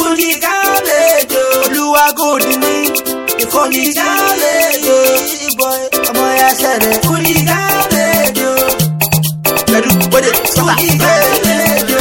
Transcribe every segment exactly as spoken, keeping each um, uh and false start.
Fuji Galejo. Olúwa gòdì ní ìfọ̀nì Galejo. Boy, ọmọ ya ṣẹlẹ̀. Fuji Galejo. Pẹ̀lú bóde sọ́tà. Fuji Galejo.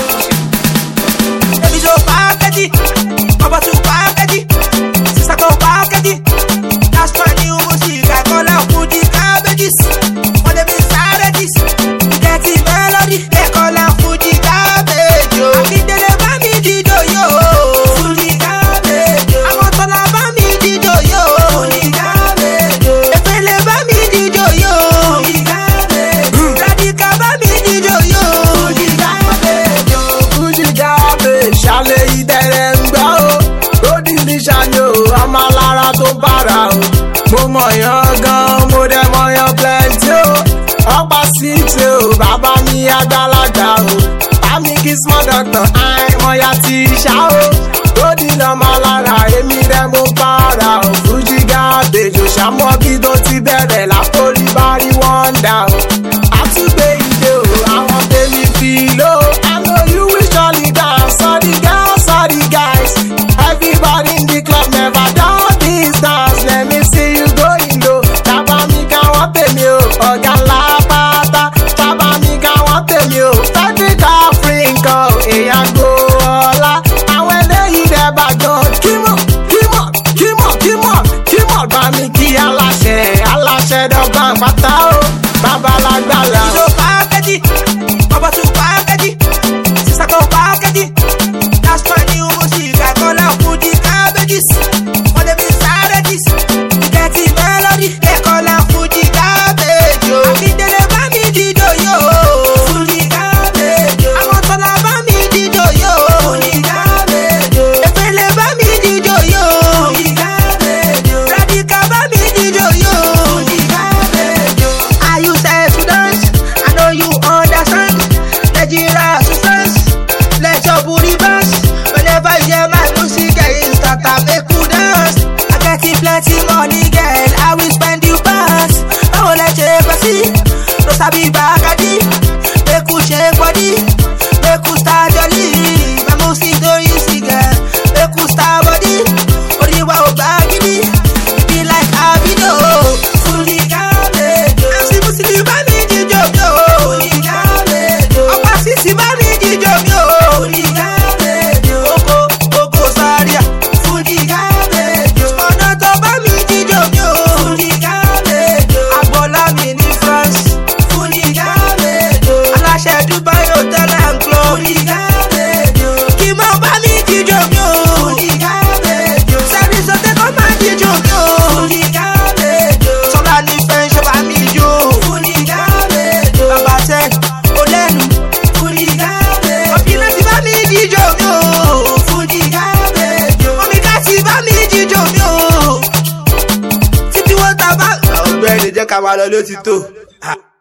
Ebi tó pàkẹ́jì, bàbá tó pàkẹ́jì, sísá tó pàkẹ́jì. That's my new music, I call out Fuji Cabbages. For them inside this, get the melody, they call out Fuji Galejo. I think they never me did yo. Fuji Galejo. I want to love me did yo. Fuji Galejo. If they never me did yo. Fuji Galejo. Radical me did yo. Fuji Galejo. Fuji Galejo. Ṣàlẹ̀ ìdẹ̀rẹ̀ ń gbọ́ o. Ròdì ní ṣàyò, ọmọ alára tó bára o. Mo mọ̀ yan gan, mo dẹ̀ mọ̀ yan plenty o. Ọ̀pá sí ti o, bàbá mi àgbàlagbà o. Bámi kí small doctor, àìmọ̀ ya ti ṣá o. Ròdì lọ́mọ alára, èmi rẹ̀ mo bára o. Fuji Galejo ṣàmọ́ kí tó ti bẹ̀rẹ̀ láforí bá rí wọ́ndà o. Àtúgbé ìdè o, àwọn tèmi fi lò ó. I know you will surely dance, sorry girls, sorry guys. Everybody in the club never done this dance. Let me see you going low. Tábà mi ká wọ́n tèmi o, ọ̀gá ńlá pátá. Tábà mi ká wọ́n tèmi o, Frederick Africa o, èèyàn gbó ọ̀la. Àwọn eléyìí dẹ̀ bá gan. Kímọ̀, kímọ̀, kímọ̀, kímọ̀, kímọ̀ bá mi kí aláṣẹ, aláṣẹ dọ́gba pátá o. Bàbá lágbára o. Ebi tó pàkẹ́jì, bàbá tó pàkẹ́jì, sísá tó pàkẹ́jì. That's my new music, I call out Fuji Cabbages. For them inside this, get the melody, they call out Fuji Galejo. I think they never me did yo. Fuji Galejo. I want to love me did yo. Fuji Galejo. If they never me did yo. Fuji Galejo. Radical me did yo. Fuji Galejo. I use that to dance, I know you understand. Nigeria sisters, let your booty bounce. Whenever you hear my music, I start to make you dance. I get you plenty money, girl, I will spend you fast. I will let you ever see, no sabi bagadi. Make you shake body, make you start jolly. My music don't easy, girl, make you start body. Only wa o bagidi, be like Abido. Fuji Galejo. I'm si music ba mi jijo yo. Fuji Galejo. Ọ̀pá sísì bá mi jíjọ mi o. Fuji Galejo. Oko oko Zaria. Fuji Galejo. Ọ̀nà tó bá mi jíjọ mi o. Fuji Galejo. Agboola mi ní France. Fuji Galejo. Aláṣẹ Dubai Hotel and Club. Fuji Galejo. Kí mọ̀ bá mi jíjọ mi o. Fuji Galejo. Sẹ́ni sọ́tẹ́ kọ́ máa jíjọ mi o. Fuji Galejo. Sọ́lá ní fẹ́ ṣe bá mi jó. Fuji Galejo. Bàbá tẹ́ o lẹ́nu. Fuji Galejo. Ọ̀bìnrin ti bá mi jíjọ mi o. Fuji Galejo. Omi ká ti bá mi jíjọ mi o. Títí wọ́n ta bá. Àwọn ọgbẹ́ni jẹ́ ká máa lọ ló ti tó.